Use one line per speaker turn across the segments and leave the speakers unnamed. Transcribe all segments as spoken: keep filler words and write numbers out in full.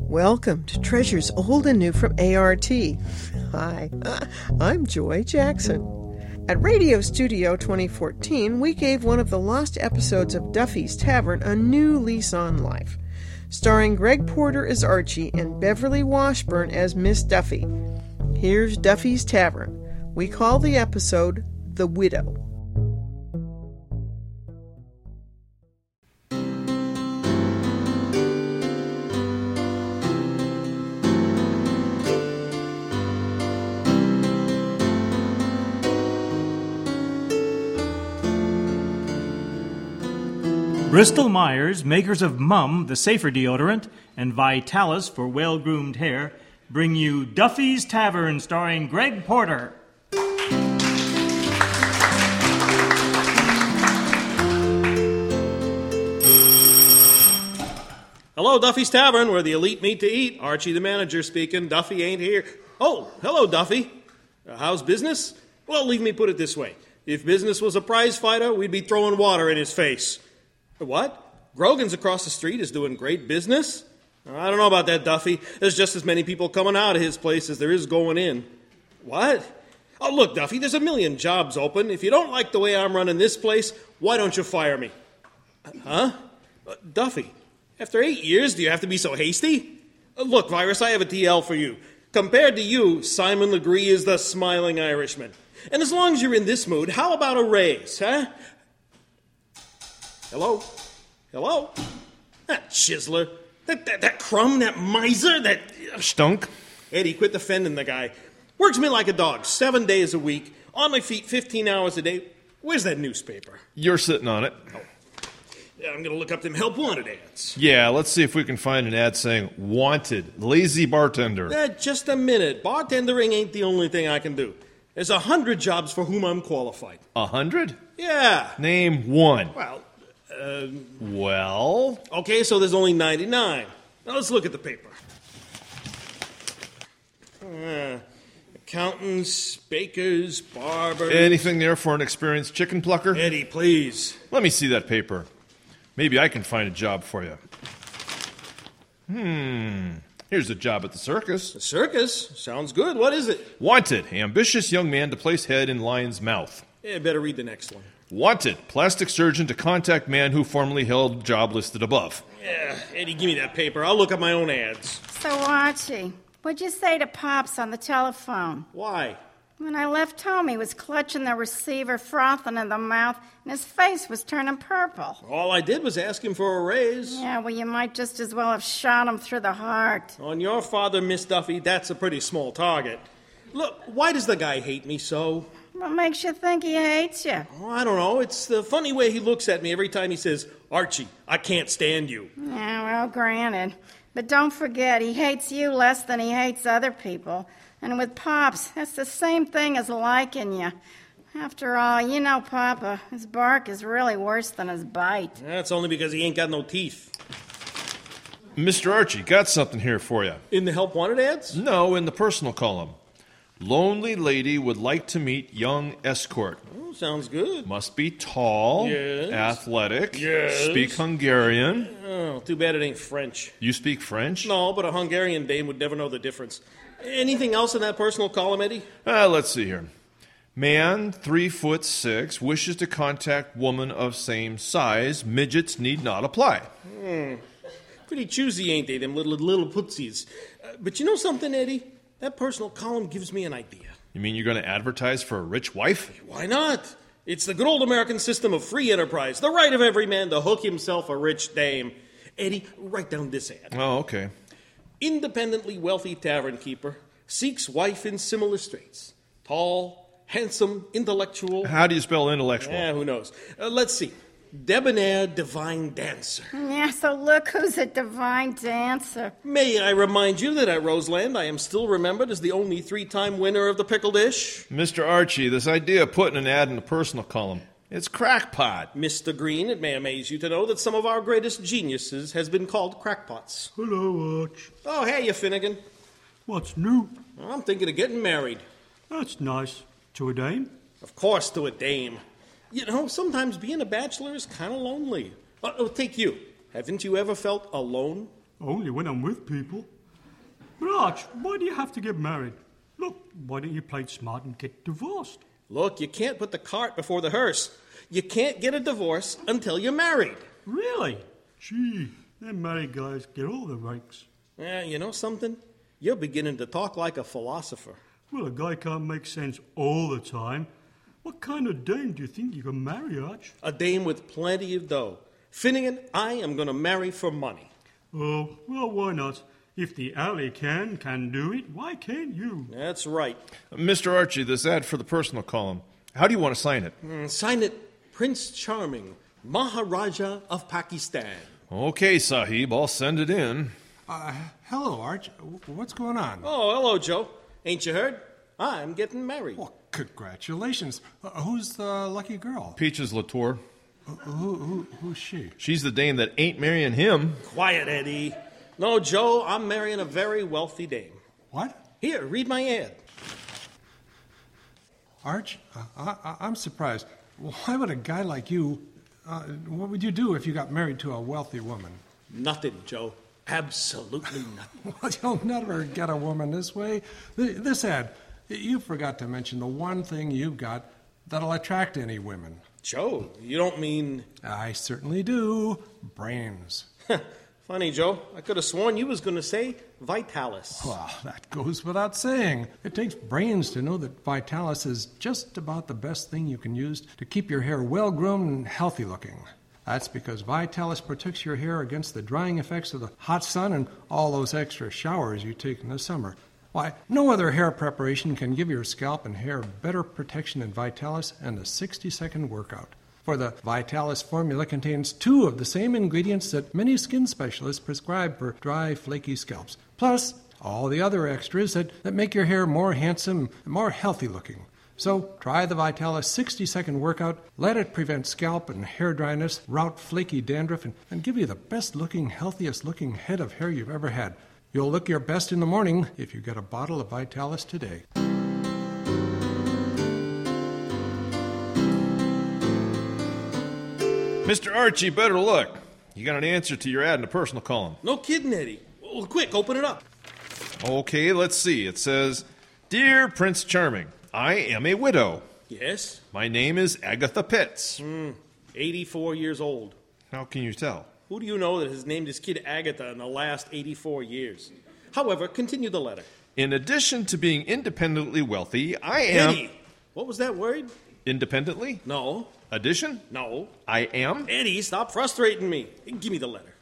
Welcome to Treasures Old and New from A R T. Hi, I'm Joy Jackson. At Radio Studio twenty fourteen, we gave one of the lost episodes of Duffy's Tavern a new lease on life, starring Greg Porter as Archie and Beverly Washburn as Miss Duffy. Here's Duffy's Tavern. We call the episode The Widow.
Bristol-Myers, makers of Mum, the safer deodorant, and Vitalis for well-groomed hair, bring you Duffy's Tavern, starring Greg Porter.
Hello, Duffy's Tavern, where the elite meet to eat. Archie, the manager, speaking. Duffy ain't here. Oh, hello, Duffy. Uh, how's business? Well, leave me put it this way. If business was a prize fighter, we'd be throwing water in his face. What? Grogan's across the street is doing great business? I don't know about that, Duffy. There's just as many people coming out of his place as there is going in. What? Oh, look, Duffy, there's a million jobs open. If you don't like the way I'm running this place, why don't you fire me? Huh? Uh, Duffy, after eight years, do you have to be so hasty? Uh, look, Virus, I have a T L for you. Compared to you, Simon Legree is the smiling Irishman. And as long as you're in this mood, how about a raise, huh? Hello? Hello? That chiseler. That, that, that crumb, that miser, that...
Stunk?
Eddie, quit defending the guy. Works me like a dog, seven days a week, on my feet fifteen hours a day. Where's that newspaper?
You're sitting on it.
Oh. Yeah, I'm going to look up them help wanted ads.
Yeah, let's see if we can find an ad saying, wanted, lazy bartender.
Uh, just a minute. Bartendering ain't the only thing I can do. There's a hundred jobs for whom I'm qualified.
A hundred?
Yeah.
Name one.
Well... Uh,
well?
Okay, so there's only ninety-nine. Now let's look at the paper. Uh, accountants, bakers, barbers...
Anything there for an experienced chicken plucker?
Eddie, please.
Let me see that paper. Maybe I can find a job for you. Hmm. Here's a job at the circus.
The circus? Sounds good. What is it?
Wanted. Ambitious young man to place head in lion's mouth.
Yeah, better read the next one.
Wanted. Plastic surgeon to contact man who formerly held job listed above.
Yeah, Eddie, give me that paper. I'll look up my own ads.
So, Archie, what'd you say to Pops on the telephone?
Why?
When I left home, he was clutching the receiver, frothing in the mouth, and his face was turning purple.
All I did was ask him for a raise.
Yeah, well, you might just as well have shot him through the heart.
On your father, Miss Duffy, that's a pretty small target. Look, why does the guy hate me so?
What makes you think he hates you?
Oh, I don't know. It's the funny way he looks at me every time he says, Archie, I can't stand you.
Yeah, well, granted. But don't forget, he hates you less than he hates other people. And with Pops, that's the same thing as liking you. After all, you know Papa, his bark is really worse than his bite.
That's only because he ain't got no teeth.
Mister Archie, got something here for you.
In the help wanted ads?
No, in the personal column. Lonely lady would like to meet young escort.
Oh, sounds good.
Must be tall,
yes.
athletic,
yes.
speak Hungarian.
Oh, too bad it ain't French.
You speak French?
No, but a Hungarian dame would never know the difference. Anything else in that personal column, Eddie?
Uh, let's see here. Man, three foot six, wishes to contact woman of same size. Midgets need not apply.
Hmm. Pretty choosy, ain't they, them little little pootsies. Uh, but you know something, Eddie? That personal column gives me an idea.
You mean you're going to advertise for a rich wife?
Why not? It's the good old American system of free enterprise. The right of every man to hook himself a rich dame. Eddie, write down this ad.
Oh, okay.
Independently wealthy tavern keeper seeks wife in similar straits. Tall, handsome, intellectual.
How do you spell intellectual?
Yeah, who knows? Uh, let's see. Debonair divine dancer.
Yeah, so look who's a divine dancer.
May I remind you that at Roseland I am still remembered as the only three-time winner of the pickle dish?
Mister Archie, this idea of putting an ad in the personal column, it's crackpot.
Mister Green, it may amaze you to know that some of our greatest geniuses has been called crackpots.
Hello, Arch.
Oh, hey, you Finnegan.
What's new?
I'm thinking of getting married.
That's nice. To a dame?
Of course, to a dame. You know, sometimes being a bachelor is kind of lonely. Uh, oh, take you. Haven't you ever felt alone?
Only when I'm with people. But Arch, why do you have to get married? Look, why don't you play it smart and get divorced?
Look, you can't put the cart before the hearse. You can't get a divorce until you're married.
Really? Gee, them married guys get all the rakes.
Yeah, you know something? You're beginning to talk like a philosopher.
Well, a guy can't make sense all the time. What kind of dame do you think you can marry, Arch?
A dame with plenty of dough. Finnegan, I am going to marry for money.
Oh, well, why not? If the alley can, can do it, why can't you?
That's right.
Mister Archie, this ad for the personal column. How do you want to sign it?
Mm, sign it Prince Charming, Maharaja of Pakistan.
Okay, Sahib, I'll send it in.
Uh, hello, Arch. What's going on?
Oh, hello, Joe. Ain't you heard? I'm getting married.
Well, congratulations. Uh, who's the lucky girl?
Peaches Latour.
Uh, who, who, who's she?
She's the dame that ain't marrying him.
Quiet, Eddie. No, Joe, I'm marrying a very wealthy dame.
What?
Here, read my ad.
Arch, uh, I, I'm surprised. Why would a guy like you... Uh, what would you do if you got married to a wealthy woman?
Nothing, Joe. Absolutely nothing.
Well, you'll never get a woman this way. This ad, you forgot to mention the one thing you've got that'll attract any women.
Joe, you don't mean...
I certainly do. Brains.
Funny, Joe. I could have sworn you was going to say Vitalis.
Well, that goes without saying. It takes brains to know that Vitalis is just about the best thing you can use to keep your hair well-groomed and healthy-looking. That's because Vitalis protects your hair against the drying effects of the hot sun and all those extra showers you take in the summer. Why, no other hair preparation can give your scalp and hair better protection than Vitalis and a sixty-second workout. For the Vitalis formula contains two of the same ingredients that many skin specialists prescribe for dry, flaky scalps, plus all the other extras that, that make your hair more handsome and more healthy looking. So try the Vitalis sixty-second workout, let it prevent scalp and hair dryness, rout flaky dandruff, and, and give you the best-looking, healthiest-looking head of hair you've ever had. You'll look your best in the morning if you get a bottle of Vitalis today.
Mister Archie, better look. You got an answer to your ad in the personal column.
No kidding, Eddie. Well, quick, open it up.
Okay, let's see. It says, Dear Prince Charming, I am a widow.
Yes?
My name is Agatha Pitts.
Mm, eighty-four years old.
How can you tell?
Who do you know that has named his kid Agatha in the last eighty-four years? However, continue the letter.
In addition to being independently wealthy, I am...
Eddie! What was that word?
Independently?
No.
Addition?
No.
I am?
Eddie, stop frustrating me. Give me the letter.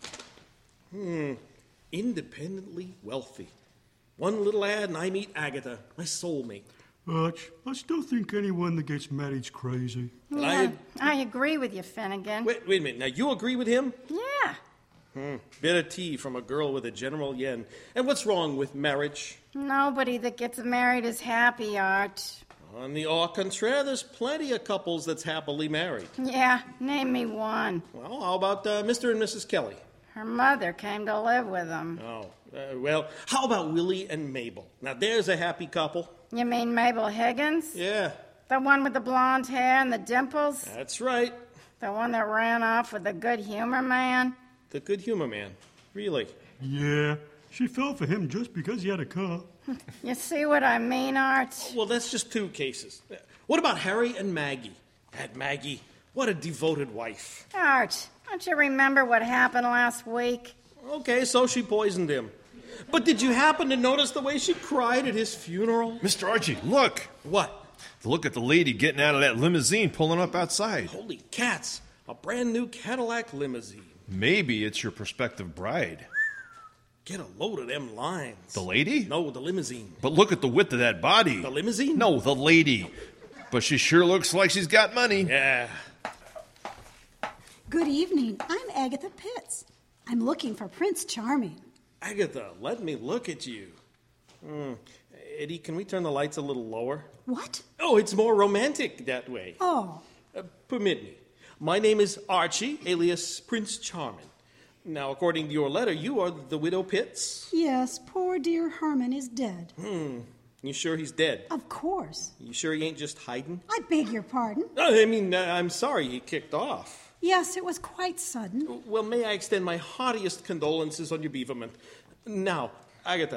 Hmm. Independently wealthy. One little ad and I meet Agatha, my soulmate.
Arch, I still think anyone that gets married's crazy.
Yeah, I, I agree with you, Finnegan.
Wait, wait a minute. Now, you agree with him?
Yeah.
Hmm. Bit of tea from a girl with a general yen. And what's wrong with marriage?
Nobody that gets married is happy, Arch.
On the au contraire, there's plenty of couples that's happily married.
Yeah, name me one.
Well, how about uh, Mister and Missus Kelly?
Her mother came to live with them.
Oh, uh, well, how about Willie and Mabel? Now, there's a happy couple.
You mean Mabel Higgins?
Yeah.
The one with the blonde hair and the dimples?
That's right.
The one that ran off with the good humor man?
The good humor man. Really?
Yeah, she fell for him just because he had a car.
You see what I mean, Art?
Well, that's just two cases. What about Harry and Maggie? That Maggie, what a devoted wife.
Art, don't you remember what happened last week?
Okay, so she poisoned him. But did you happen to notice the way she cried at his funeral?
Mister Archie, look.
What?
Look at the lady getting out of that limousine pulling up outside.
Holy cats, a brand new Cadillac limousine.
Maybe it's your prospective bride.
Get a load of them lines.
The lady?
No, the limousine.
But look at the width of that body.
The limousine?
No, the lady. But she sure looks like she's got money.
Yeah.
Good evening. I'm Agatha Pitts. I'm looking for Prince Charming.
Agatha, let me look at you. Mm. Eddie, can we turn the lights a little lower?
What?
Oh, it's more romantic that way.
Oh.
Uh, permit me. My name is Archie, alias Prince Charming. Now, according to your letter, you are the widow Pitts?
Yes, poor dear Herman is dead.
Hmm. You sure he's dead?
Of course.
You sure he ain't just hiding?
I beg your pardon?
I mean, uh, I'm sorry he kicked off.
Yes, it was quite sudden.
Well, may I extend my heartiest condolences on your bereavement. Now, Agatha,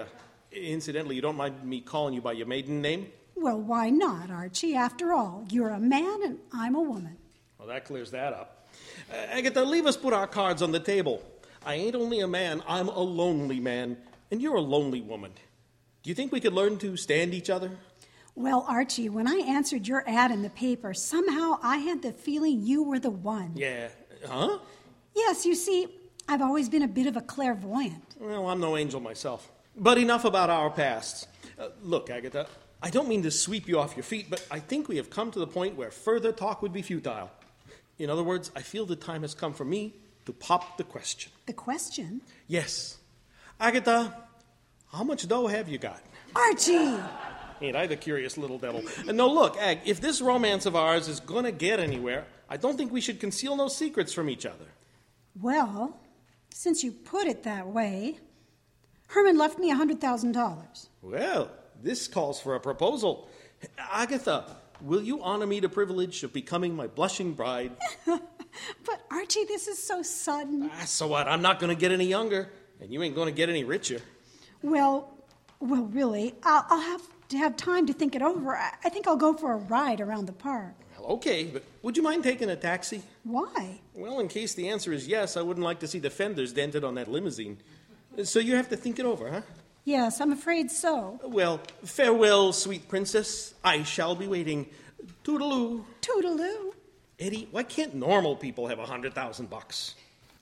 Incidentally, you don't mind me calling you by your maiden name?
Well, why not, Archie? After all, you're a man and I'm a woman.
Well, that clears that up. Uh, Agatha, leave us put our cards on the table. I ain't only a man, I'm a lonely man, and you're a lonely woman. Do you think we could learn to stand each other?
Well, Archie, when I answered your ad in the paper, somehow I had the feeling you were the one.
Yeah. Huh?
Yes, you see, I've always been a bit of a clairvoyant.
Well, I'm no angel myself. But enough about our pasts. Uh, look, Agatha, I don't mean to sweep you off your feet, but I think we have come to the point where further talk would be futile. In other words, I feel the time has come for me to pop the question.
The question?
Yes. Agatha, how much dough have you got?
Archie!
Ain't I the curious little devil? And no, look, Ag, if this romance of ours is going to get anywhere, I don't think we should conceal no secrets from each other.
Well, since you put it that way, Herman left me one hundred thousand dollars.
Well, this calls for a proposal. Agatha, will you honor me the privilege of becoming my blushing bride?
But, Archie, this is so sudden.
Ah, so what? I'm not going to get any younger, and you ain't going to get any richer.
Well, well, really, I'll, I'll have to have time to think it over. I, I think I'll go for a ride around the park.
Well, okay, but would you mind taking a taxi?
Why?
Well, in case the answer is yes, I wouldn't like to see the fenders dented on that limousine. So you have to think it over, huh?
Yes, I'm afraid so.
Well, farewell, sweet princess. I shall be waiting. Toodaloo.
Toodaloo.
Eddie, why can't normal people have a hundred thousand bucks?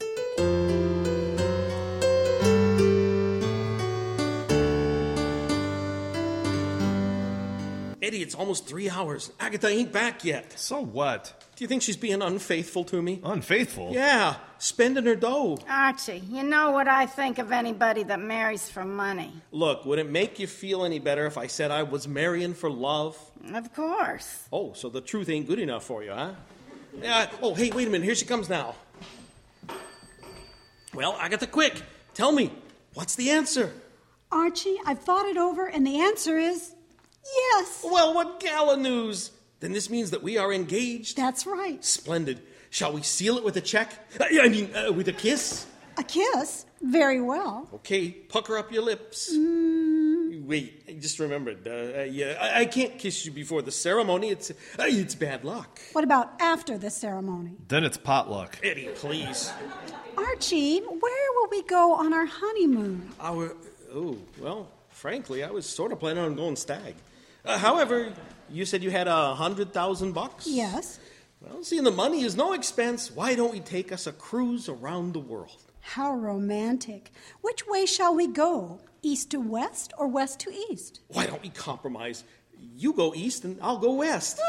Eddie, it's almost three hours. Agatha ain't back yet.
So what?
Do you think she's being unfaithful to me?
Unfaithful?
Yeah, spending her dough.
Archie, you know what I think of anybody that marries for money.
Look, would it make you feel any better if I said I was marrying for love?
Of course.
Oh, so the truth ain't good enough for you, huh? Yeah. Oh, hey, wait a minute. Here she comes now. Well, Agatha, quick. Tell me, what's the answer?
Archie, I've thought it over, and the answer is yes.
Well, what gala news? Then this means that we are engaged.
That's right.
Splendid. Shall we seal it with a check? I mean, uh, with a kiss?
A kiss? Very well.
Okay, pucker up your lips.
Mm.
Wait, I just remembered. Uh, uh, yeah, I-, I can't kiss you before the ceremony. It's uh, it's bad luck.
What about after the ceremony?
Then it's potluck.
Eddie, please.
Archie, where will we go on our honeymoon?
Our... Oh, well, frankly, I was sort of planning on going stag. Uh, however, you said you had a hundred thousand bucks?
Yes.
Well, seeing the money is no expense, why don't we take us a cruise around the world?
How romantic. Which way shall we go? East to west or west to east?
Why don't we compromise? You go east and I'll go west.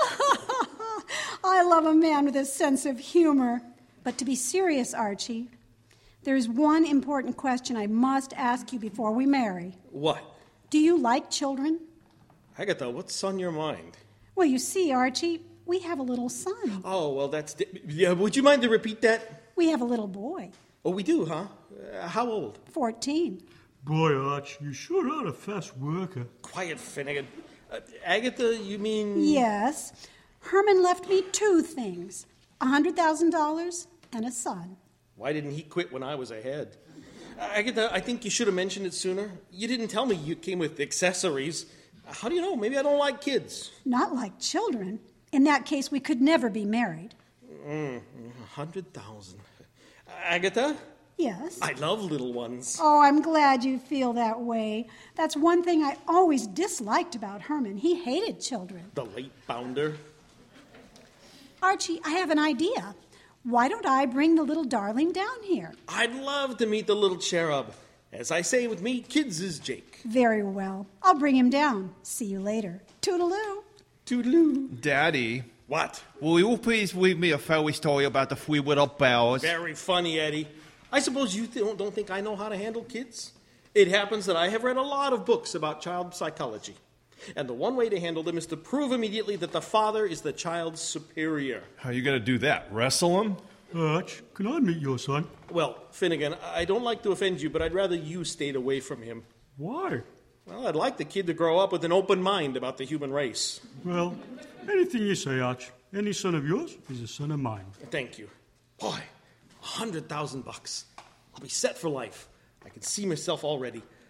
I love a man with a sense of humor. But to be serious, Archie, there's one important question I must ask you before we marry.
What?
Do you like children?
Agatha, what's on your mind?
Well, you see, Archie, we have a little son.
Oh, well, that's... Di- yeah, would you mind to repeat that?
We have a little boy.
Oh, we do, huh? Uh, how old?
Fourteen.
Boy, Arch, you sure are a fast worker.
Quiet, Finnegan. Uh, Agatha, you mean...
Yes. Herman left me two things. A hundred thousand dollars and a son.
Why didn't he quit when I was ahead? Uh, Agatha, I think you should have mentioned it sooner. You didn't tell me you came with accessories. How do you know? Maybe I don't like kids.
Not like children. In that case, we could never be married.
Mm, a hundred thousand. Agatha?
Yes?
I love little ones.
Oh, I'm glad you feel that way. That's one thing I always disliked about Herman. He hated children.
The late bounder.
Archie, I have an idea. Why don't I bring the little darling down here?
I'd love to meet the little cherub. As I say with me, kids is Jake.
Very well. I'll bring him down. See you later. Toodaloo.
Toodaloo.
Daddy.
What?
Will you please read me a fairy story about the three little bears?
Very funny, Eddie. I suppose you th- don't think I know how to handle kids? It happens that I have read a lot of books about child psychology. And the one way to handle them is to prove immediately that the father is the child's superior.
How are you going to do that? Wrestle him?
Arch, can I meet your son?
Well, Finnegan, I don't like to offend you, but I'd rather you stayed away from him.
Why?
Well, I'd like the kid to grow up with an open mind about the human race.
Well, anything you say, Arch. Any son of yours is a son of mine.
Thank you. Boy, a hundred thousand bucks. I'll be set for life. I can see myself already.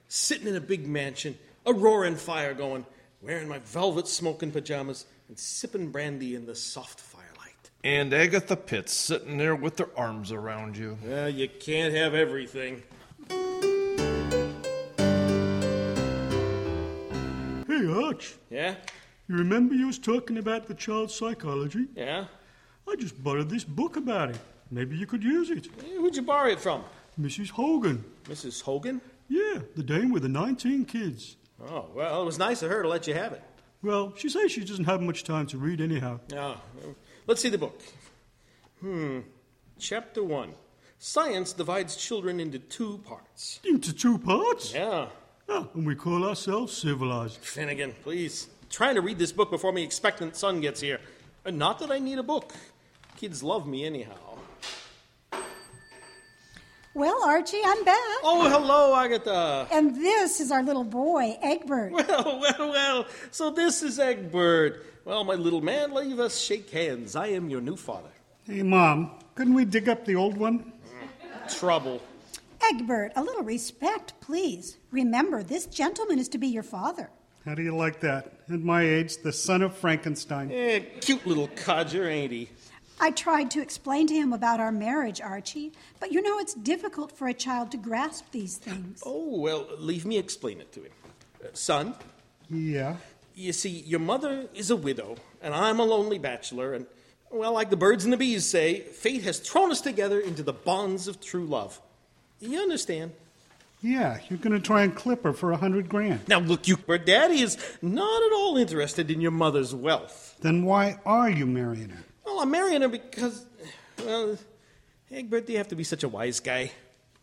sitting in a big mansion, a roaring fire going, wearing my velvet smoking pajamas, and sipping brandy in the soft firelight.
And Agatha Pitts sitting there with her arms around you.
Well, you can't have everything.
Hey, Arch,
Yeah?
you remember you was talking about the child's psychology?
Yeah?
I just borrowed this book about it. Maybe you could use it.
Hey, who'd you borrow it from?
Missus Hogan.
Missus Hogan?
Yeah, the dame with the nineteen kids.
Oh, well, it was nice of her to let you have it.
Well, she says she doesn't have much time to read anyhow.
Oh, let's see the book. Hmm. Chapter one. Science divides children into two parts.
Into two parts?
Yeah.
Oh, and we call ourselves civilized.
Finnegan, please. Trying to read this book before my expectant son gets here. And not that I need a book. Kids love me anyhow.
Well, Archie, I'm back.
Oh, hello, Agatha.
And this is our little boy, Egbert.
Well, well, well. So this is Egbert. Well, my little man, leave us shake hands. I am your new father.
Hey, Mom, couldn't we dig up the old one?
Trouble.
Egbert, a little respect, please. Remember, this gentleman is to be your father.
How do you like that? At my age, the son of Frankenstein.
Eh, cute little codger, ain't he?
I tried to explain to him about our marriage, Archie, but you know it's difficult for a child to grasp these things.
Oh, well, leave me explain it to him. Uh, son,
Yeah?
you see, your mother is a widow, and I'm a lonely bachelor, and, well, like the birds and the bees say, fate has thrown us together into the bonds of true love. You understand?
Yeah, you're going to try and clip her for a hundred grand.
Now, look, you, her daddy is not at all interested in your mother's wealth.
Then why are you marrying her?
Well, I'm marrying her because, well, Egbert, do you have to be such a wise guy?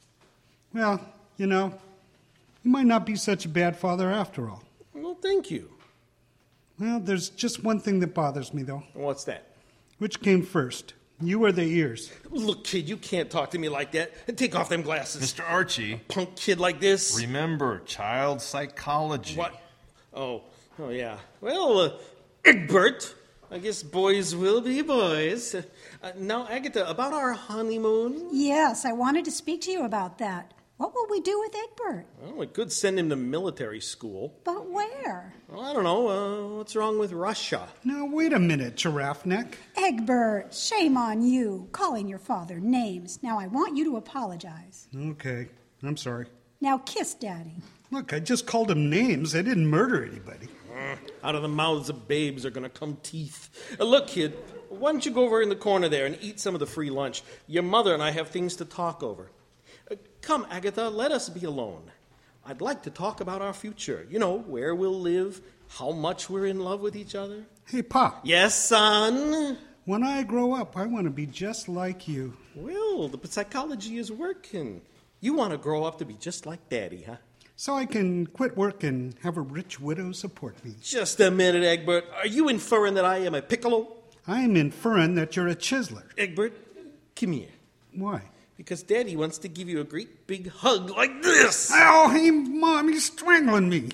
Well, you know, you might not be such a bad father after all.
Well, thank you.
Well, there's just one thing that bothers me, though.
What's that?
Which came first, you or the ears?
Look, kid, you can't talk to me like that. And take off them glasses.
Mister Archie,
Punk kid like this.
remember child psychology.
What? Oh, oh yeah. Well, uh, Egbert, I guess boys will be boys. Uh, now, Agatha, about our honeymoon?
Yes, I wanted to speak to you about that. What will we do with Egbert?
Well, we could send him to military school.
But where?
Well, I don't know. Uh, what's wrong with Russia?
Now, wait a minute, giraffe neck.
Egbert, shame on you, calling your father names. Now I want you to apologize.
Okay, I'm sorry.
Now kiss Daddy.
Look, I just called them names. I didn't murder anybody.
Out of the mouths of babes are going to come teeth. Uh, look, kid, why don't you go over in the corner there and eat some of the free lunch? Your mother and I have things to talk over. Uh, come, Agatha, let us be alone. I'd like to talk about our future. You know, where we'll live, how much we're in love with each other.
Hey, Pop.
Yes, son?
When I grow up, I want to be just like you.
Well, the psychology is working. You want to grow up to be just like Daddy, huh?
So I can quit work and have a rich widow support me.
Just a minute, Egbert. Are you inferring that I am a piccolo?
I am inferring that you're a chiseler.
Egbert, come here.
Why?
Because Daddy wants to give you a great big hug like this.
Oh, hey, Mom, he's strangling me.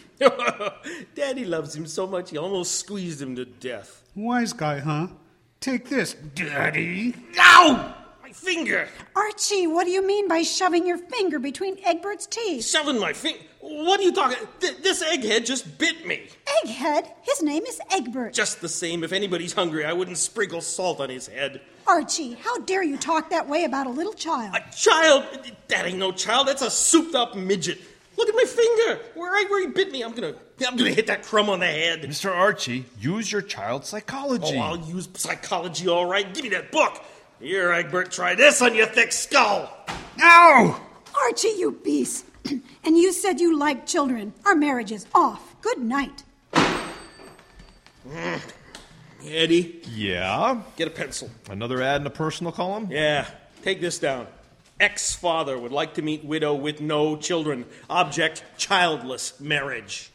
Daddy loves him so much he almost squeezed him to death.
Wise guy, huh? Take this, Daddy.
Ow! My finger!
Archie, what do you mean by shoving your finger between Egbert's teeth?
Shoving my finger? What are you talking? Th- this egghead just bit me.
Egghead? His name is Egbert.
Just the same, if anybody's hungry, I wouldn't sprinkle salt on his head.
Archie, how dare you talk that way about a little child?
A child? That ain't no child. That's a souped-up midget. Look at my finger. Where, where he bit me, I'm gonna, I'm gonna hit that crumb on the head.
Mister Archie, use your child psychology.
Oh, I'll use psychology, all right. Give me that book. Here, Egbert, try this on your thick skull.
Ow!
Archie, you beast. And you said you liked children. Our marriage is off. Good night.
Mm. Eddie,
Yeah?
get a pencil.
Another ad in a personal column?
Yeah, take this down. Ex-father would like to meet widow with no children. Object, childless marriage.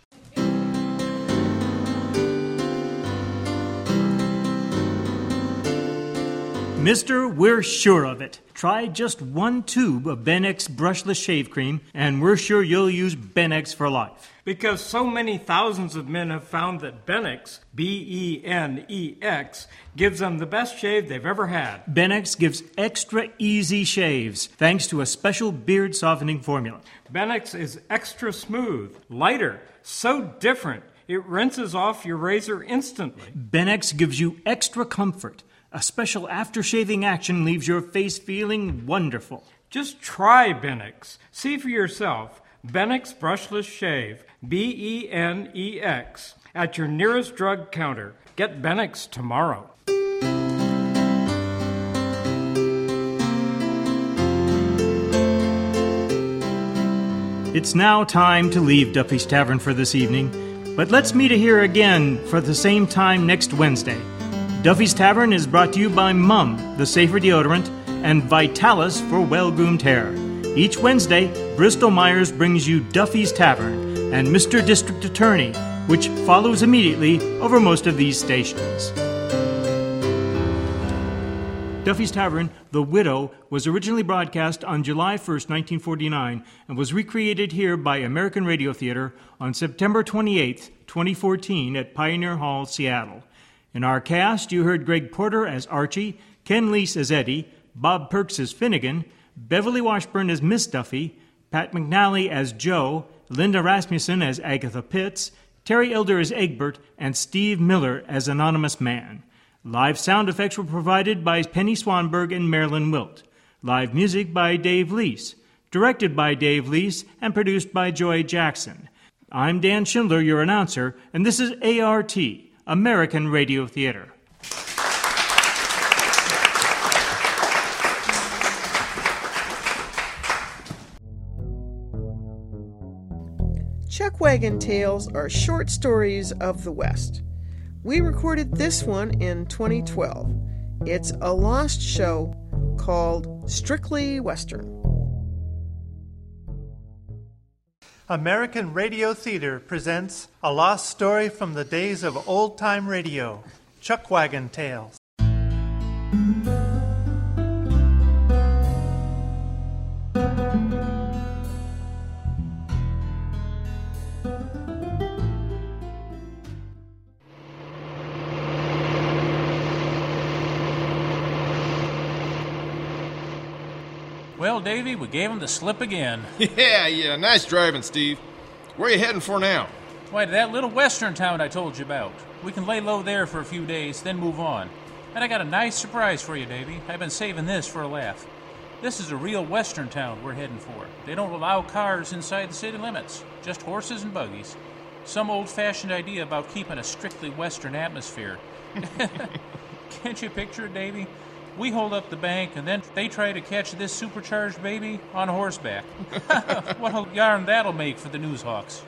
Mister, we're sure of it. Try just one tube of Benex brushless shave cream, and we're sure you'll use Benex for life.
Because so many thousands of men have found that Benex, B E N E X, gives them the best shave they've ever had.
Benex gives extra easy shaves, thanks to a special beard softening formula.
Benex is extra smooth, lighter, so different, it rinses off your razor instantly.
Benex gives you extra comfort. A special after-shaving action leaves your face feeling wonderful.
Just try Benex. See for yourself. Benex Brushless Shave, B E N E X, at your nearest drug counter. Get Benex tomorrow.
It's now time to leave Duffy's Tavern for this evening, but let's meet here again for the same time next Wednesday. Duffy's Tavern is brought to you by Mum, the safer deodorant, and Vitalis for well-groomed hair. Each Wednesday, Bristol Myers brings you Duffy's Tavern and Mister District Attorney, which follows immediately over most of these stations. Duffy's Tavern, The Widow, was originally broadcast on July first, nineteen forty-nine, and was recreated here by American Radio Theater on September twenty-eighth, twenty fourteen at Pioneer Hall, Seattle. In our cast, you heard Greg Porter as Archie, Ken Leese as Eddie, Bob Perks as Finnegan, Beverly Washburn as Miss Duffy, Pat McNally as Joe, Linda Rasmussen as Agatha Pitts, Terry Elder as Egbert, and Steve Miller as Anonymous Man. Live sound effects were provided by Penny Swanberg and Marilyn Wilt. Live music by Dave Leese. Directed by Dave Leese and produced by Joy Jackson. I'm Dan Schindler, your announcer, and this is A R T, American Radio Theater.
Chuckwagon Tales are short stories of the West. We recorded this one in twenty twelve. It's a lost show called Strictly Western.
American Radio Theater presents a lost story from the days of old-time radio, Chuckwagon Tales.
Well, Davy, we gave him the slip again.
Yeah, yeah, nice driving, Steve. Where are you heading for now?
Why, to that little western town I told you about. We can lay low there for a few days, then move on. And I got a nice surprise for you, Davy. I've been saving this for a laugh. This is a real western town we're heading for. They don't allow cars inside the city limits, just horses and buggies. Some old-fashioned idea about keeping a strictly western atmosphere. Can't you picture it, Davy? We hold up the bank, and then they try to catch this supercharged baby on horseback. What a yarn that'll make for the newshawks.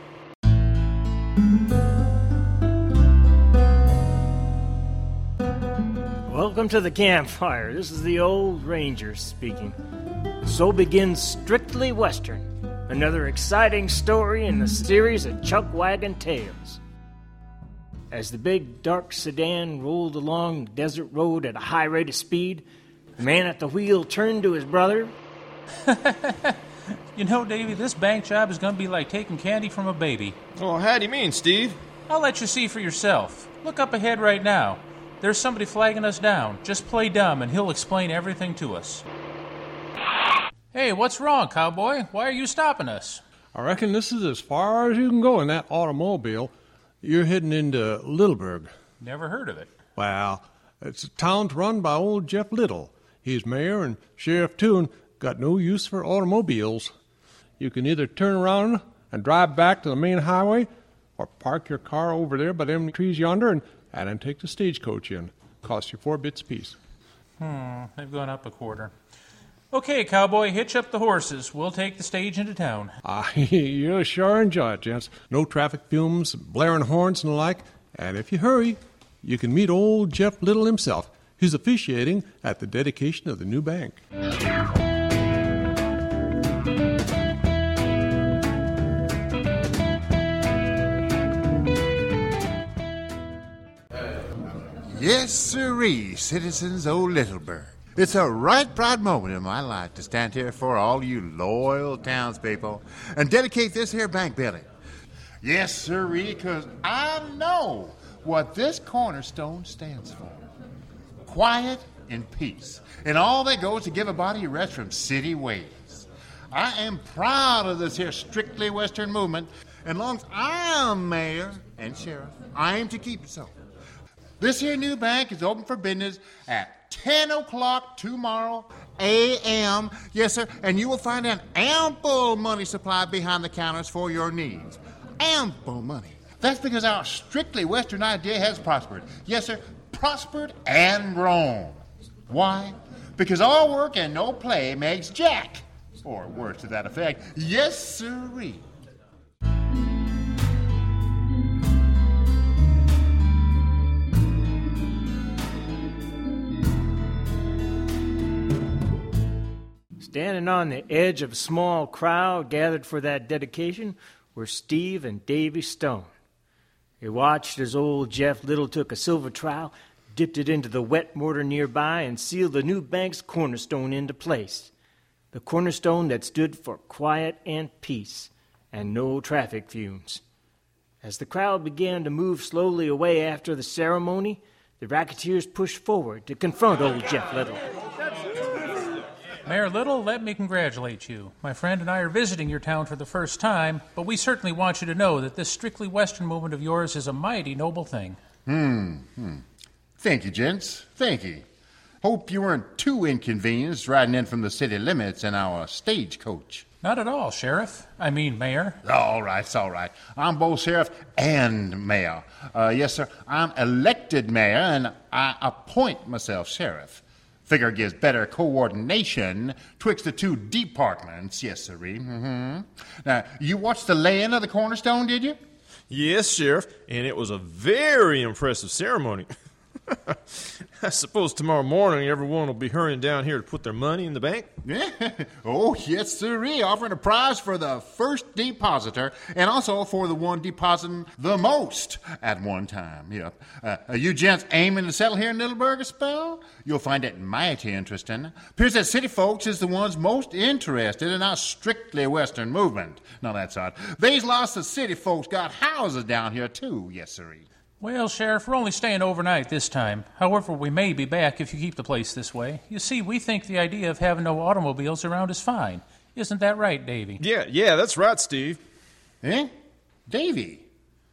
Welcome to the campfire. This is the old ranger speaking. So begins Strictly Western, another exciting story in the series of Chuckwagon Tales. As the big, dark sedan rolled along the desert road at a high rate of speed, the man at the wheel turned to his brother.
You know, Davy, this bank job is going to be like taking candy from a baby.
Oh, how do you mean, Steve?
I'll let you see for yourself. Look up ahead right now. There's somebody flagging us down. Just play dumb, and he'll explain everything to us. Hey, what's wrong, cowboy? Why are you stopping us?
I reckon this is as far as you can go in that automobile. You're heading into Littleburg.
Never heard of it.
Well, it's a town run by old Jeff Little. He's mayor and sheriff, too, and got no use for automobiles. You can either turn around and drive back to the main highway or park your car over there by them trees yonder and, and then take the stagecoach in. Costs you four bits apiece.
Hmm, they've gone up a quarter. Okay, cowboy, hitch up the horses. We'll take the stage into town.
Ah, you'll sure enjoy it, gents. No traffic fumes, blaring horns and the like. And if you hurry, you can meet old Jeff Little himself. He's officiating at the dedication of the new bank.
Yes, sirree, citizens o' Littleburg. It's a right proud moment in my life to stand here for all you loyal townspeople and dedicate this here bank building. Yes, sirree, because I know what this cornerstone stands for. Quiet and peace, and all that goes to give a body a rest from city ways. I am proud of this here strictly Western movement, and long as I am mayor and sheriff, I aim to keep it so. This here new bank is open for business at ten o'clock tomorrow a m Yes, sir, and you will find an ample money supply behind the counters for your needs. Ample money. That's because our strictly Western idea has prospered. Yes, sir, prospered and grown. Why? Because all work and no play makes Jack. Or words to that effect. Yes, sirree.
Standing on the edge of a small crowd gathered for that dedication were Steve and Davy Stone. They watched as old Jeff Little took a silver trowel, dipped it into the wet mortar nearby, and sealed the new bank's cornerstone into place. The cornerstone that stood for quiet and peace and no traffic fumes. As the crowd began to move slowly away after the ceremony, the racketeers pushed forward to confront old Jeff Little.
Mayor Little, let me congratulate you. My friend and I are visiting your town for the first time, but we certainly want you to know that this strictly Western movement of yours is a mighty noble thing.
Hmm. hmm. Thank you, gents. Thank you. Hope you weren't too inconvenienced riding in from the city limits in our stagecoach.
Not at all, Sheriff. I mean, Mayor.
All right, it's all right. I'm both Sheriff and Mayor. Uh, yes, sir, I'm elected Mayor, and I appoint myself Sheriff. Figure gives better coordination twixt the two departments, yes, sirree. Mm-hmm. Now, you watched the laying of the cornerstone, did you?
Yes, Sheriff, and it was a very impressive ceremony. I suppose tomorrow morning everyone will be hurrying down here to put their money in the bank?
Yeah. Oh, yes, sirree. Offering a prize for the first depositor and also for the one depositing the most at one time. Yep. Uh, are you gents aiming to settle here in Middleburg a spell? You'll find it mighty interesting. Appears that city folks is the ones most interested in our strictly Western movement. Now, that's odd. They's lots of city folks got houses down here, too. Yes, sirree.
Well, Sheriff, we're only staying overnight this time. However, we may be back if you keep the place this way. You see, we think the idea of having no automobiles around is fine. Isn't that right, Davy?
Yeah, yeah, that's right, Steve.
Eh? Davy?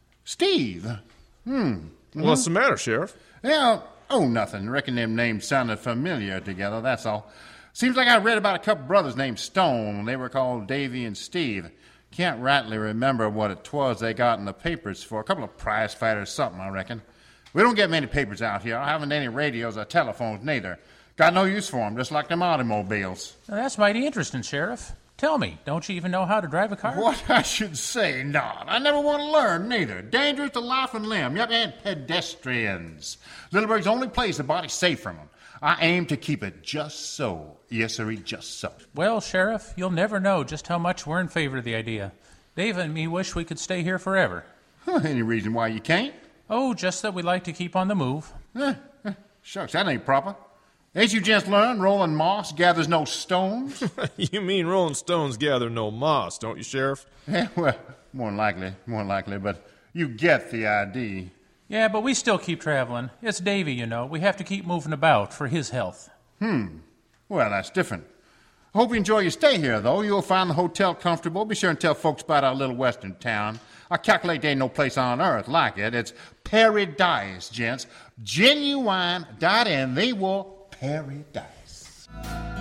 Steve? Hmm. Mm-hmm.
What's the matter, Sheriff?
Yeah, oh, nothing. Reckon them names sounded familiar together, that's all. Seems like I read about a couple brothers named Stone. They were called Davy and Steve. Can't rightly remember what it was they got in the papers for. A couple of prize fighters, something, I reckon. We don't get many papers out here. I haven't any radios or telephones, neither. Got no use for them, just like them automobiles.
Now, that's mighty interesting, Sheriff. Tell me, don't you even know how to drive a car?
What I should say not. I never want to learn, neither. Dangerous to life and limb, yep, and pedestrians. Middleburg's the only place the body's safe from them. I aim to keep it just so. Yes, sir, just so.
Well, Sheriff, you'll never know just how much we're in favor of the idea. Dave and me wish we could stay here forever.
Huh, any reason why you can't?
Oh, just that we like to keep on the move.
Eh, eh, shucks, that ain't proper. Ain't you just learned rolling moss gathers no stones?
You mean rolling stones gather no moss, don't you, Sheriff?
Yeah, well, more than likely, more than likely, but you get the idea.
Yeah, but we still keep traveling. It's Davy, you know. We have to keep moving about for his health.
Hmm. Well, that's different. Hope you enjoy your stay here, though. You'll find the hotel comfortable. Be sure and tell folks about our little western town. I calculate there ain't no place on earth like it. It's paradise, gents. Genuine dot in. They will paradise.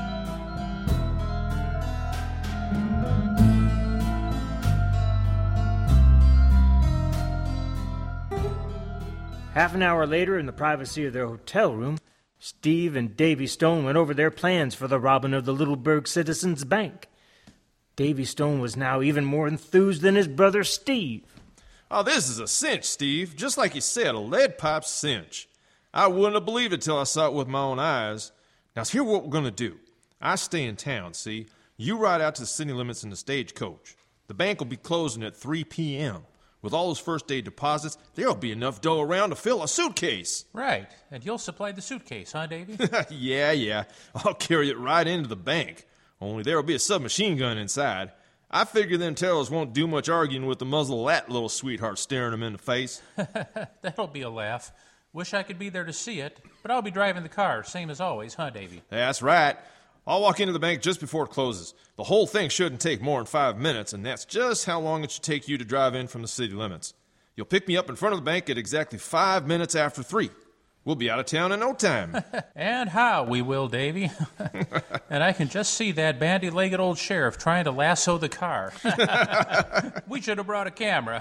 Half an hour later, in the privacy of their hotel room, Steve and Davy Stone went over their plans for the robbing of the Middleburg Citizens Bank. Davy Stone was now even more enthused than his brother Steve.
Oh, this is a cinch, Steve. Just like you said, a lead pipe cinch. I wouldn't have believed it till I saw it with my own eyes. Now, here's what we're going to do. I stay in town, see? You ride out to the city limits in the stagecoach. The bank will be closing at three p.m. With all those first aid deposits, there'll be enough dough around to fill a suitcase.
Right, and you'll supply the suitcase, huh, Davy?
yeah, yeah. I'll carry it right into the bank. Only there'll be a submachine gun inside. I figure them tellers won't do much arguing with the muzzle of that little sweetheart staring them in the face.
That'll be a laugh. Wish I could be there to see it, but I'll be driving the car, same as always, huh, Davy?
That's right. I'll walk into the bank just before it closes. The whole thing shouldn't take more than five minutes, and that's just how long it should take you to drive in from the city limits. You'll pick me up in front of the bank at exactly five minutes after three. We'll be out of town in no time.
And how we will, Davy. And I can just see that bandy-legged old sheriff trying to lasso the car. We should have brought a camera.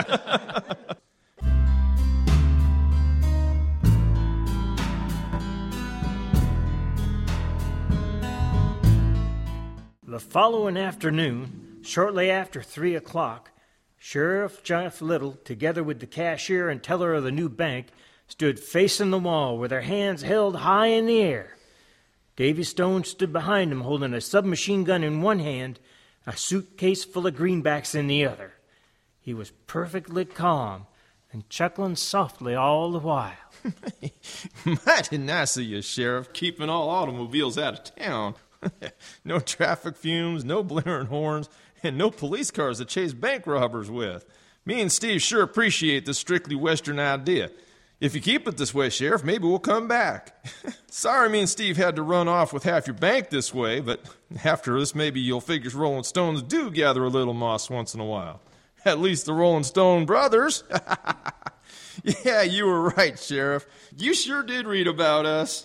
The following afternoon, shortly after three o'clock, Sheriff Jeff Little, together with the cashier and teller of the new bank, stood facing the wall with their hands held high in the air. Davy Stone stood behind him holding a submachine gun in one hand, a suitcase full of greenbacks in the other. He was perfectly calm and chuckling softly all the while.
Mighty nice of you, Sheriff, keeping all automobiles out of town. No traffic fumes, no blaring horns, and no police cars to chase bank robbers with. Me and Steve sure appreciate this strictly Western idea. If you keep it this way, Sheriff, maybe we'll come back. Sorry me and Steve had to run off with half your bank this way, but after this, maybe you'll figure Rolling Stones do gather a little moss once in a while. At least the Rolling Stone brothers. Yeah, you were right, Sheriff. You sure did read about us.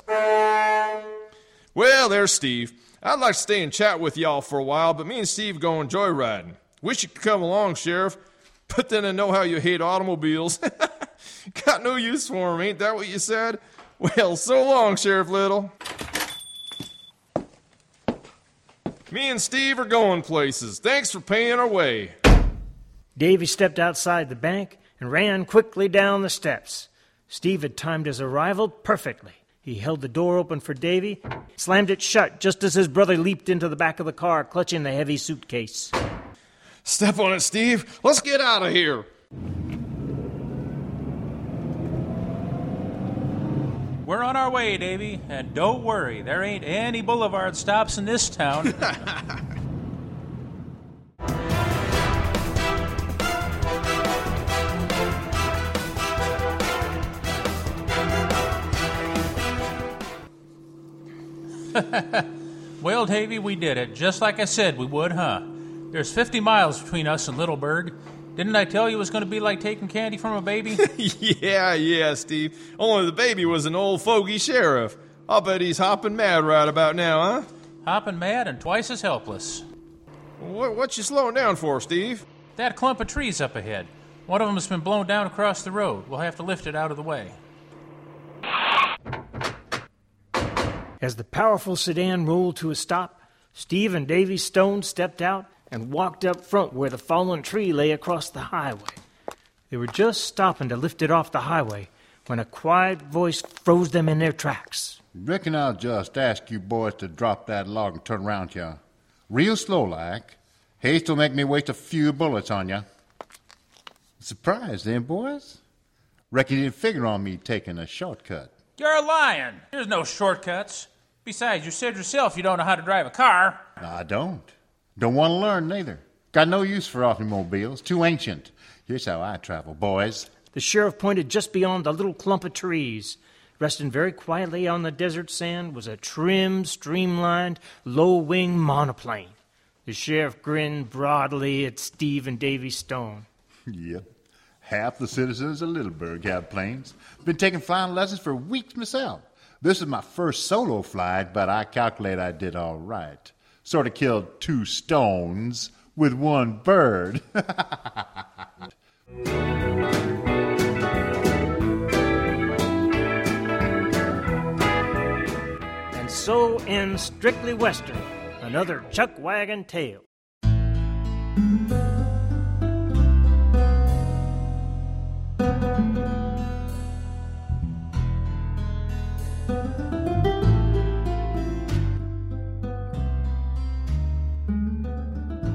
Well, there's Steve. I'd like to stay and chat with y'all for a while, but me and Steve going joyriding. Wish you could come along, Sheriff. But then I know how you hate automobiles. Got no use for 'em, ain't that what you said? Well, so long, Sheriff Little. Me and Steve are going places. Thanks for paying our way.
Davy stepped outside the bank and ran quickly down the steps. Steve had timed his arrival perfectly. He held the door open for Davy, slammed it shut just as his brother leaped into the back of the car, clutching the heavy suitcase.
Step on it, Steve. Let's get out of here.
We're on our way, Davy, and don't worry, there ain't any boulevard stops in this town. Well, Davy, we did it, just like I said we would, huh? There's fifty miles between us and Littleburg. Didn't I tell you it was going to be like taking candy from a baby?
yeah, yeah, Steve. Only the baby was an old fogey sheriff. I'll bet he's hopping mad right about now, huh?
Hopping mad and twice as helpless.
What, what you slowing down for, Steve?
That clump of trees up ahead. One of them has been blown down across the road. We'll have to lift it out of the way.
As the powerful sedan rolled to a stop, Steve and Davy Stone stepped out and walked up front where the fallen tree lay across the highway. They were just stopping to lift it off the highway when a quiet voice froze them in their tracks.
Reckon I'll just ask you boys to drop that log and turn around here. Real slow like. Haste will make me waste a few bullets on you. Surprised, eh, boys? Reckon you didn't figure on me taking a shortcut.
You're lying. There's no shortcuts. Besides, you said yourself you don't know how to drive a car.
I don't. Don't want to learn, neither. Got no use for automobiles. Too ancient. Here's how I travel, boys.
The sheriff pointed just beyond the little clump of trees. Resting very quietly on the desert sand was a trim, streamlined, low-wing monoplane. The sheriff grinned broadly at Steve and Davy Stone.
Yep. Half the citizens of Littleburg have planes. Been taking flying lessons for weeks myself. This is my first solo flight, but I calculate I did all right. Sort of killed two stones with one bird.
And so ends Strictly Western, another Chuck Wagon tale.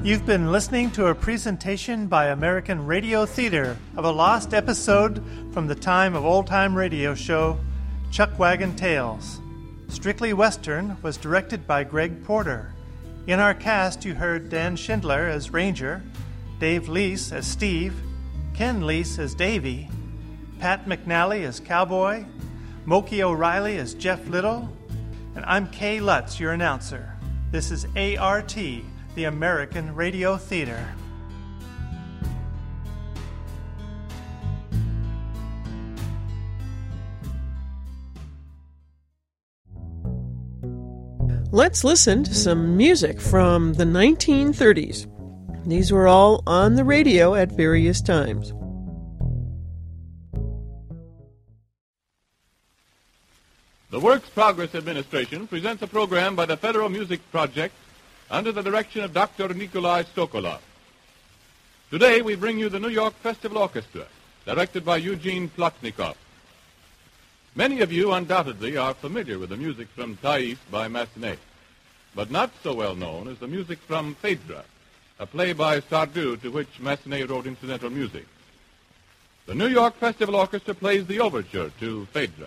You've been listening to a presentation by American Radio Theater of a lost episode from the time of old-time radio show, Chuckwagon Tales. Strictly Western was directed by Greg Porter. In our cast, you heard Dan Schindler as Ranger, Dave Leese as Steve, Ken Leese as Davy, Pat McNally as Cowboy, Moki O'Reilly as Jeff Little, and I'm Kay Lutz, your announcer. This is A R T, the American Radio Theater.
Let's listen to some music from the nineteen thirties. These were all on the radio at various times.
The Works Progress Administration presents a program by the Federal Music Project under the direction of Doctor Nikolai Sokolov. Today we bring you the New York Festival Orchestra, directed by Eugene Plotnikov. Many of you undoubtedly are familiar with the music from Thais by Massenet, but not so well known is the music from Phaedra, a play by Sardou to which Massenet wrote incidental music. The New York Festival Orchestra plays the overture to Phaedra.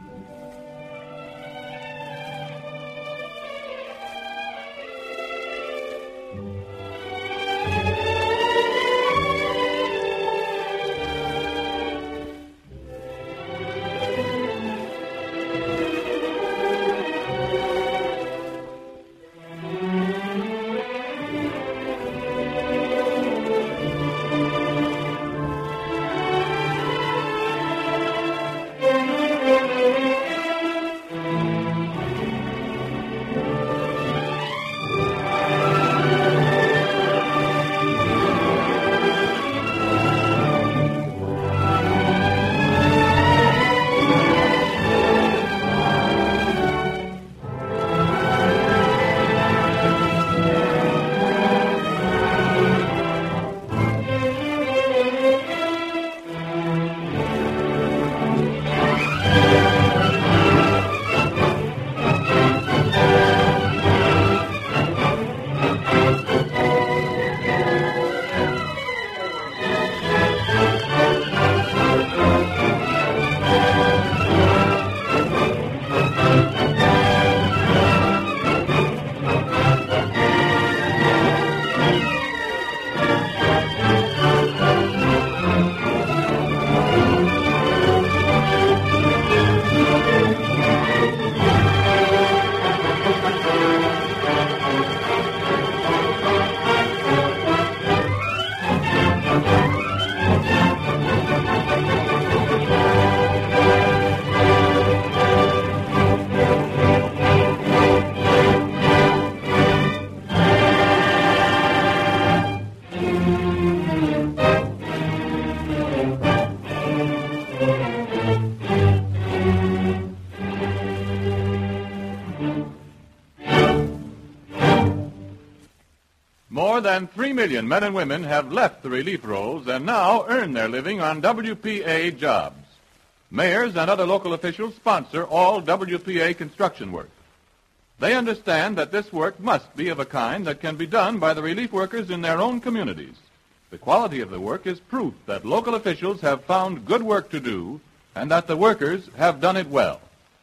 More than three million men and women have left the relief rolls and now earn their living on W P A jobs. Mayors and other local officials sponsor all W P A construction work. They understand that this work must be of a kind that can be done by the relief workers in their own communities. The quality of the work is proof that local officials have found good work to do and that the workers have done it well.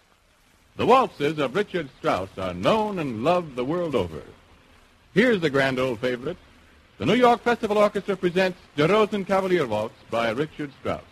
The waltzes of Richard Strauss are known and loved the world over. Here's the grand old favorite. The New York Festival Orchestra presents Der Rosenkavalier Waltz by Richard Strauss.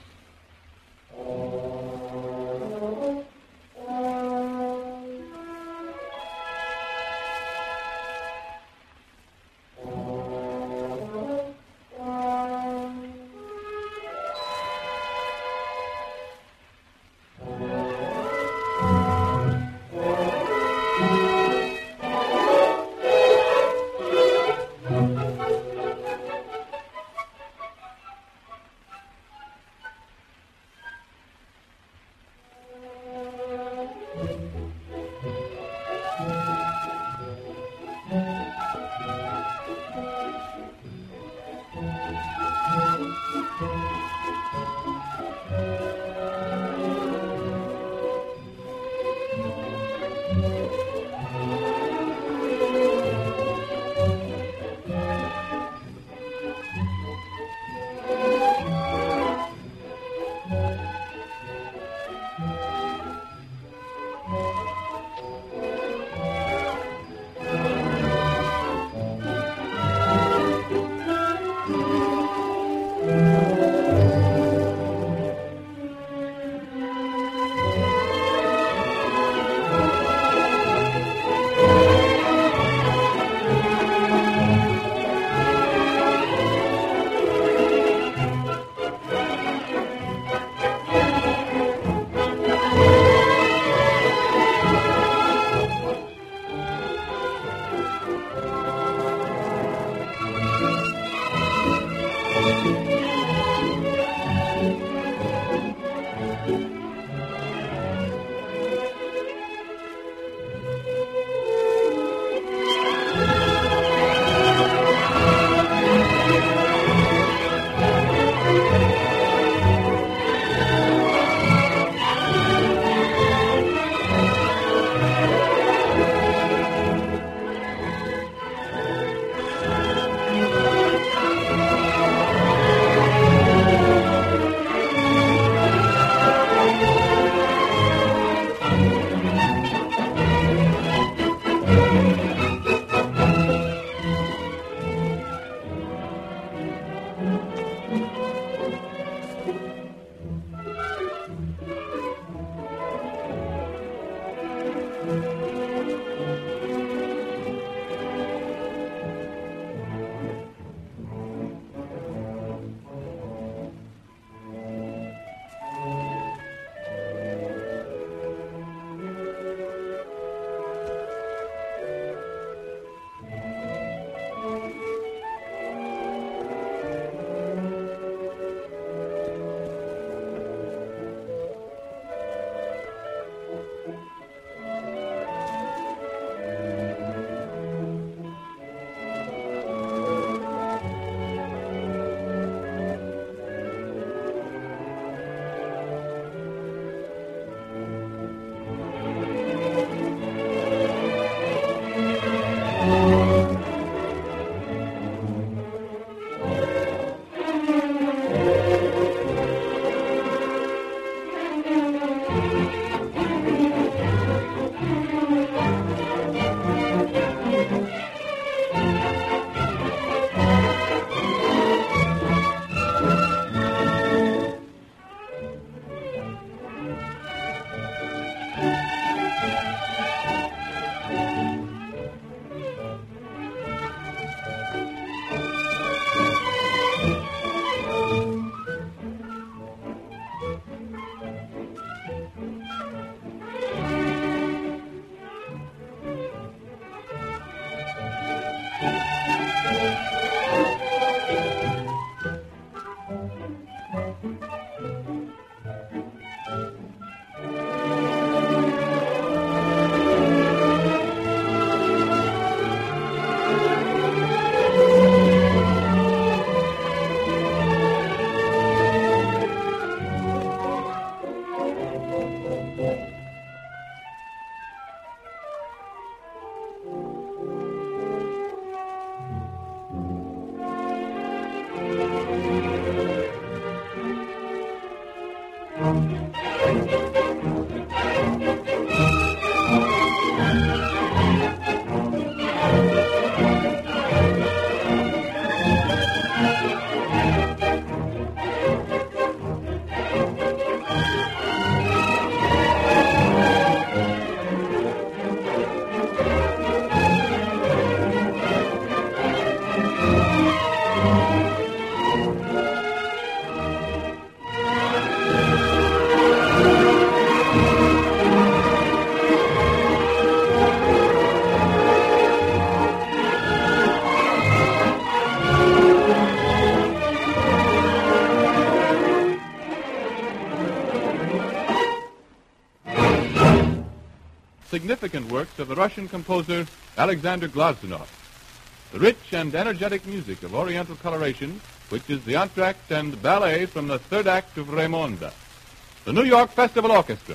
significant works of the Russian composer Alexander Glazunov. The rich and energetic music of Oriental coloration, which is the entr'acte and ballet from the third act of Raymonda. The New York Festival Orchestra.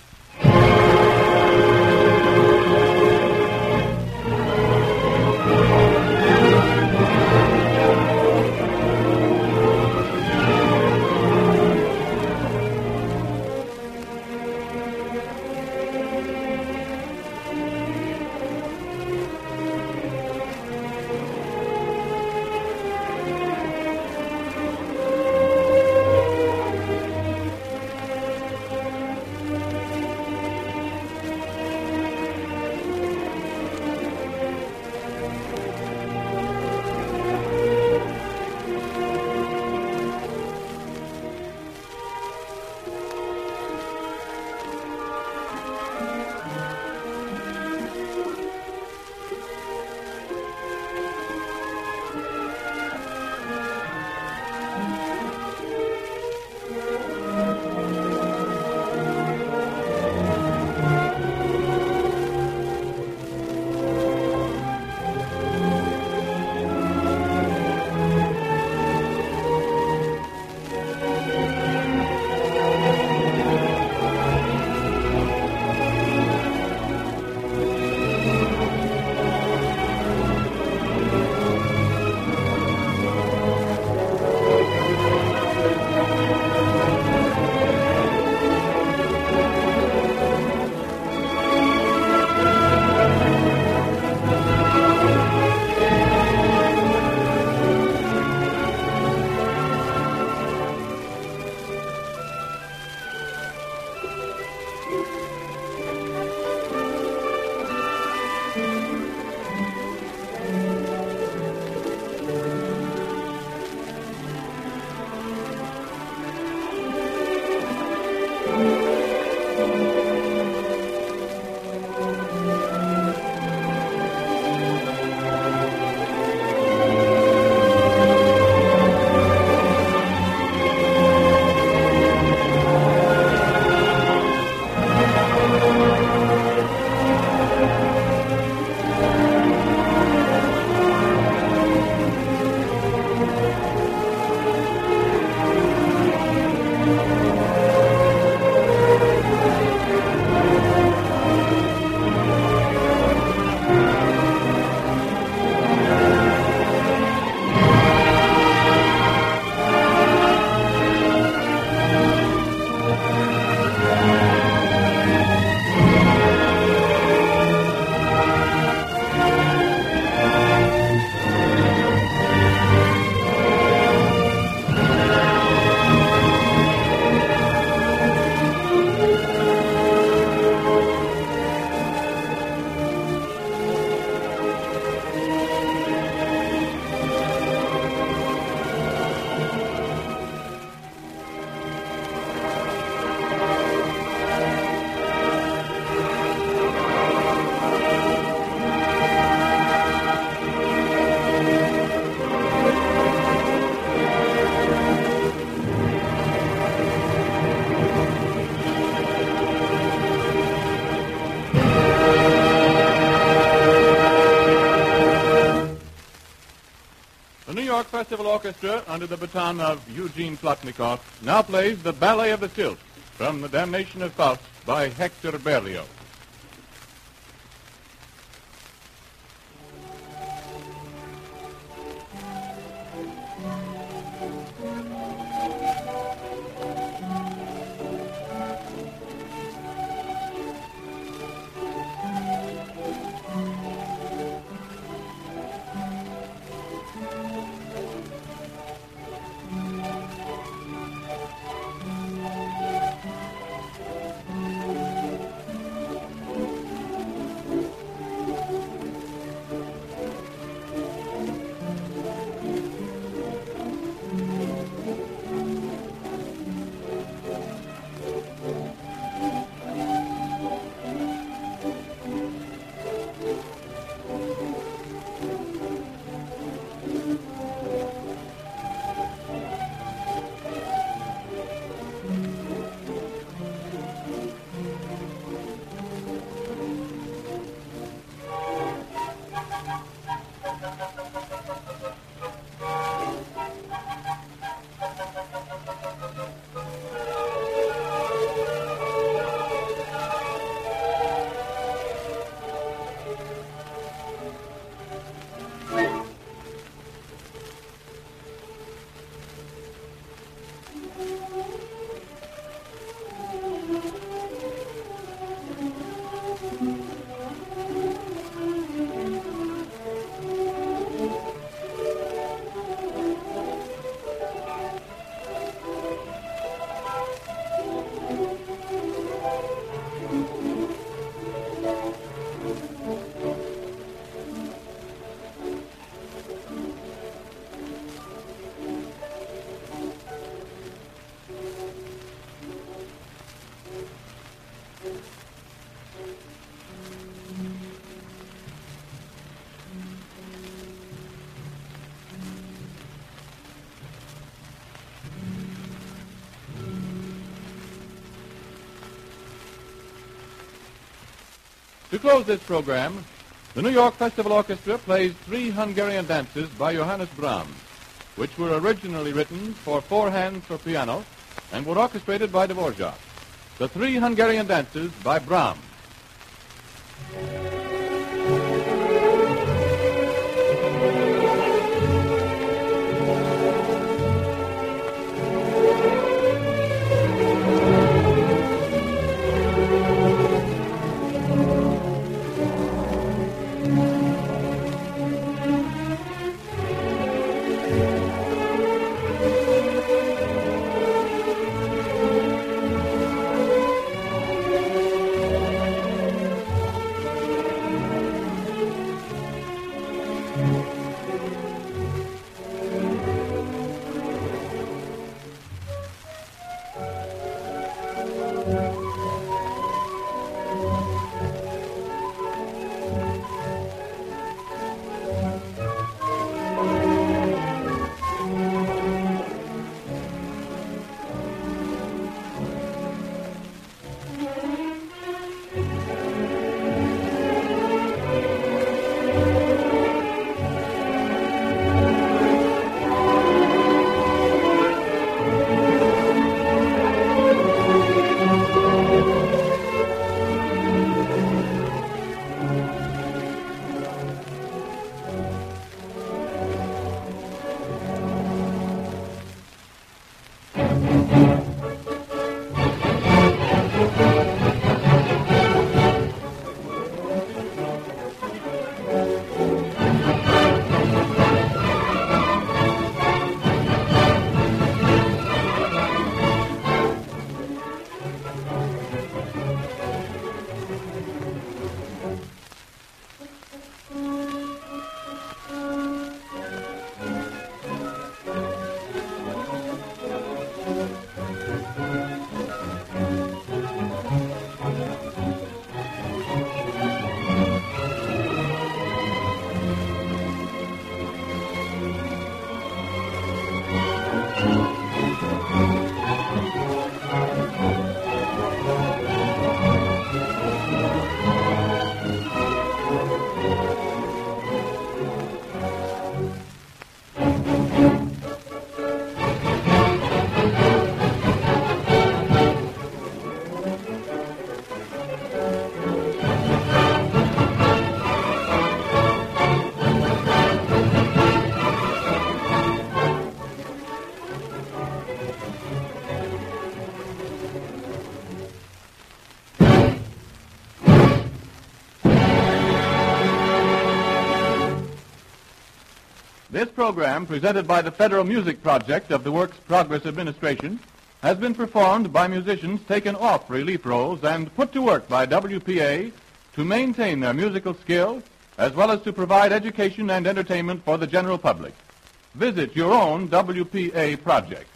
York Festival Orchestra, under the baton of Eugene Plotnikov, now plays the Ballet of the Sylph from The Damnation of Faust by Hector Berlioz. To close this program, the New York Festival Orchestra plays three Hungarian dances by Johannes Brahms, which were originally written for four hands for piano and were orchestrated by Dvorak. The three Hungarian dances by Brahms. This program, presented by the Federal Music Project of the Works Progress Administration, has been performed by musicians taken off relief roles and put to work by W P A to maintain their musical skill, as well as to provide education and entertainment for the general public. Visit your own W P A project.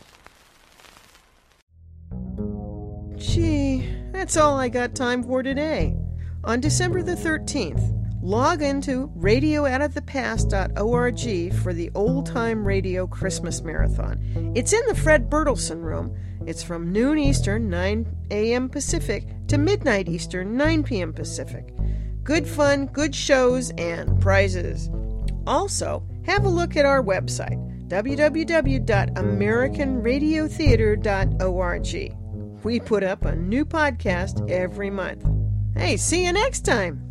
Gee, that's all I got time for today. On December the thirteenth, log into radio out of the past dot org for the Old Time Radio Christmas Marathon. It's in the Fred Bertelsen Room. It's from noon Eastern, nine a.m. Pacific, to midnight Eastern, nine p.m. Pacific. Good fun, good shows, and prizes. Also, have a look at our website, w w w dot american radio theater dot org. We put up a new podcast every month. Hey, see you next time.